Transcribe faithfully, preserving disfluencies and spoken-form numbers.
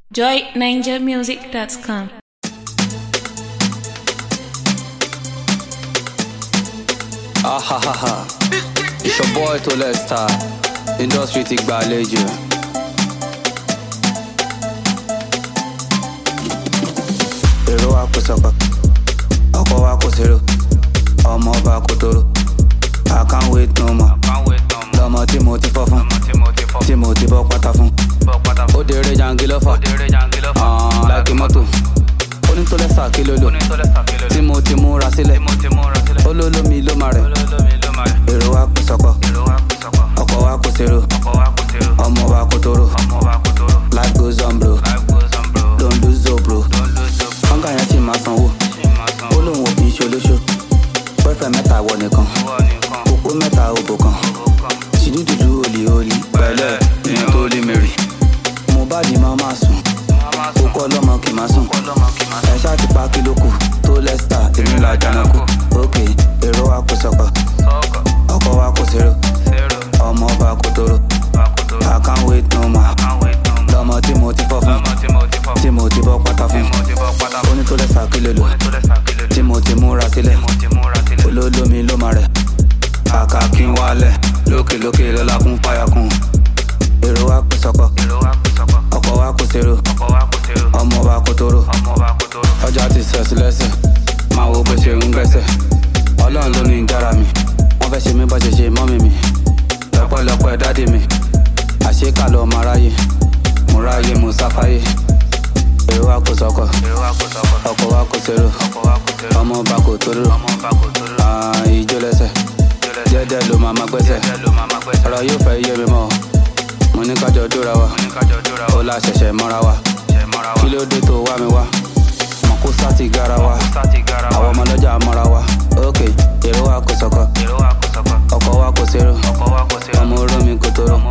joy ninja music dot com. Ah ha ha ha. It's your boy to let's start. Industry ti gbàlejò. Èrò wa kò sọ̀kọ̀, ọkọ̀ wa kò ṣèrò, ọmọ ọba kò tóró. I can't wait no more. Lọ́mọ tí mo ti fọ́ fún, tí mo ti bọ́ pátá fún. Ó dèrè jàngílọ́fà, láìkí mọ́tò. Ó ní tó lẹ́sà kí ló lò, tí mo ti múra sílẹ̀. Olólómi ló máa rẹ̀, èrò wa kò sọ̀kọ̀, ọkọ̀ wa kò ṣèrò, ọmọ wa kò tóró. Life goes on bro, don't lose hope bro. Fọ́nkà yẹn sì máa sanwó, ó lóun ò kì í ṣolóṣó. Boyfriend mẹ́ta wọ nìkan, kókó mẹ́ta òbò kan. Ṣìdúdúdú olè olè, pẹ̀lẹ́ ìyẹn tó lè mèrì. Mo bá di máa máa sùn, kókó ọlọ́mọ kì máa sùn. Ẹ ṣáà ti pa kí ló kù, tó lẹ́sítà èmi là jànàkú. Òkè èrò wa kò sọ̀kọ̀, ọkọ̀ wa kò ṣèrò, ọmọ ọba kò tóró. I can't wait no more. Lọ́mọ tí mo ti fọ́ fún, tí mo ti bọ́ pátá fún. Ó ní tó lẹ́sà kí ló lò, tí mo ti múra sílẹ̀. Olólómi ló máa rẹ̀, kàkà kí n wálẹ̀. Lókè lókè lọ́la kún fáyà kún. Èrò wa kò sọ̀kọ̀, ọkọ̀ wa kò ṣèrò, ọmọ ọba kò tóró. Ọjà ti sẹ̀sì lẹ́sẹ̀, máa wo bó ṣe ń gbẹ́sẹ̀. Ọlọ́run ló ní ìjára mi, wọ́n fẹ́ ṣe mí bọ́ ṣe ṣe mọ́mì mi. Lọ́pọ̀lọpọ̀ dádì mi, àṣekà lọ máa ráyè, mo ráyè mo sáfáyé. Èrò wa kò sọ̀kọ̀, ọkọ̀ wa kò ṣèrò, ọmọ ọba kò tóró. Ìjó lẹ́sẹ̀, jẹ́jẹ́ ló máa ma gbẹ́sẹ̀. Ọ̀rọ̀ yóò fẹ́ yé mi mọ́, mo ní kájọ dóra wa, ó la ṣẹ̀ṣẹ̀ mọ́ra wa. Kí ló dé tó wá mi wá, mọ̀ kó sáti gara wa, àwọn ọmọ lọ́jà mọ́ra wa. Ókè, èrò wa kò sọ̀kọ̀, ọkọ̀ wa kò ṣèrò, ọmọ olómi kò tóró.